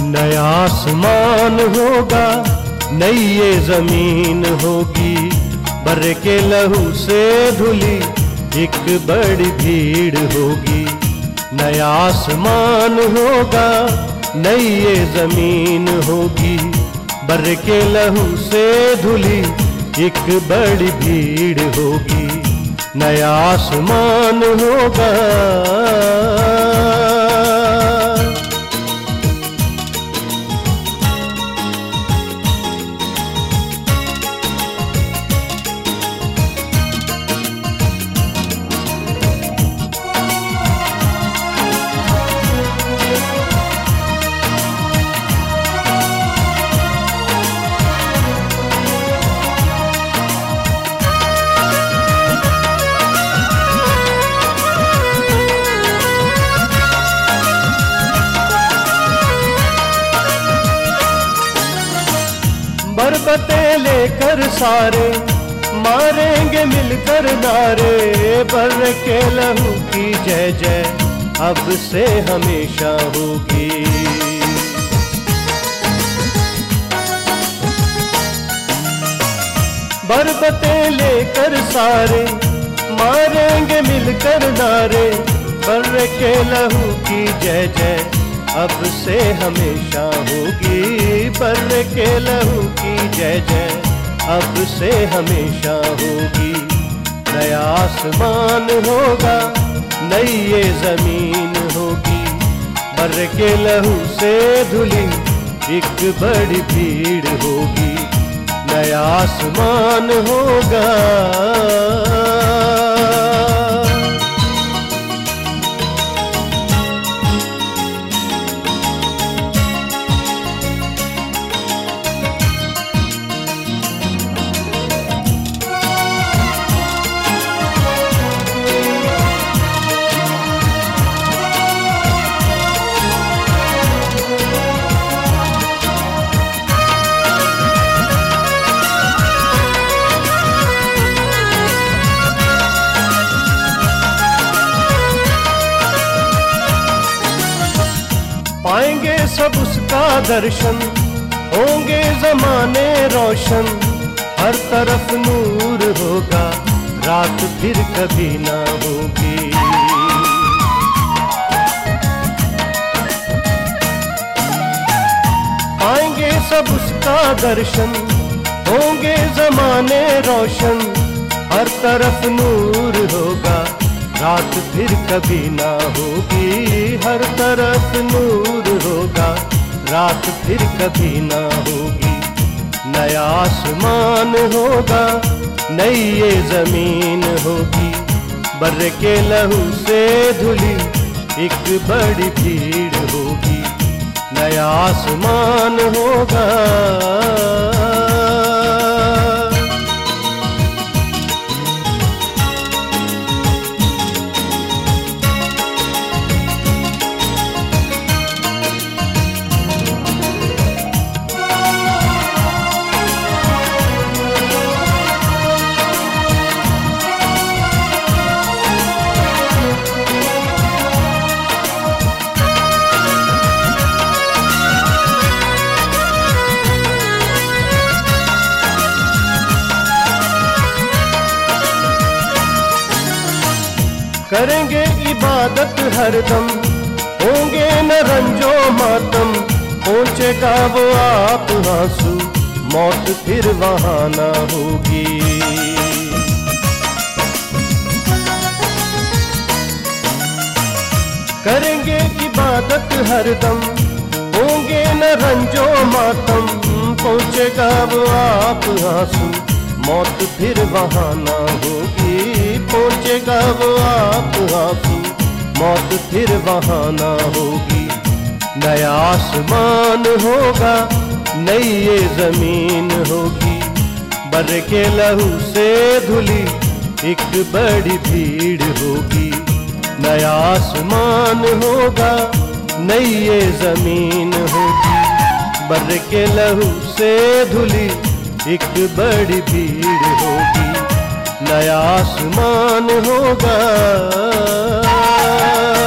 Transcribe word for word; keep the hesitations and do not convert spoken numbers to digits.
नया आसमान होगा, नई ये जमीन होगी, बर्रे के लहू से धुली एक बड़ी भीड़ होगी। नया आसमान होगा, नई ये जमीन होगी, बर्रे के लहू से धुली एक बड़ी भीड़ होगी। नया आसमान होगा। बरबतें लेकर सारे मारेंगे मिलकर नारे, बर्रे के लहू की जय जय अब से हमेशा होगी। बरबतें लेकर सारे मारेंगे मिलकर नारे, बर्रे के लहू की जय जय अब से हमेशा होगी। बर्रे के लहू की जय जय अब से हमेशा होगी। नया आसमान होगा, नई ये जमीन होगी, बर्रे के लहू से धुली एक बड़ी भीड़ होगी। नया आसमान होगा। पाएंगे सब उसका दर्शन, होंगे ज़माने रोशन, हर तरफ नूर होगा, रात फिर कभी ना होगी। पाएंगे सब उसका दर्शन, होंगे ज़माने रोशन, हर तरफ नूर होगा, रात फिर कभी ना होगी। हर तरफ नूर होगा, रात फिर कभी ना होगी। नया आसमान होगा, नई ये जमीन होगी, बर्रे के लहू से धुली एक बड़ी भीड़ होगी। नया आसमान होगा। करेंगे इबादत हरदम, होंगे न रंजो मातम, पहुँचेगा वो आप आंसू, मौत फिर वहाँ न होगी। करेंगे इबादत हरदम, होंगे न रंजो मातम, पहुँचेगा वो आप आंसू, मौत फिर वहाँ न होगी। पहुँचेगा वो आप आंसू, मौत फिर वहाँ न होगी। नया आसमान होगा, नई ये जमीन होगी, बर्रे के लहू से धुली एक बड़ी भीड़ होगी। नया आसमान होगा, नई ये जमीन होगी, बर्रे के लहू से धुली एक बड़ी भीड़ होगी। नया आसमान होगा।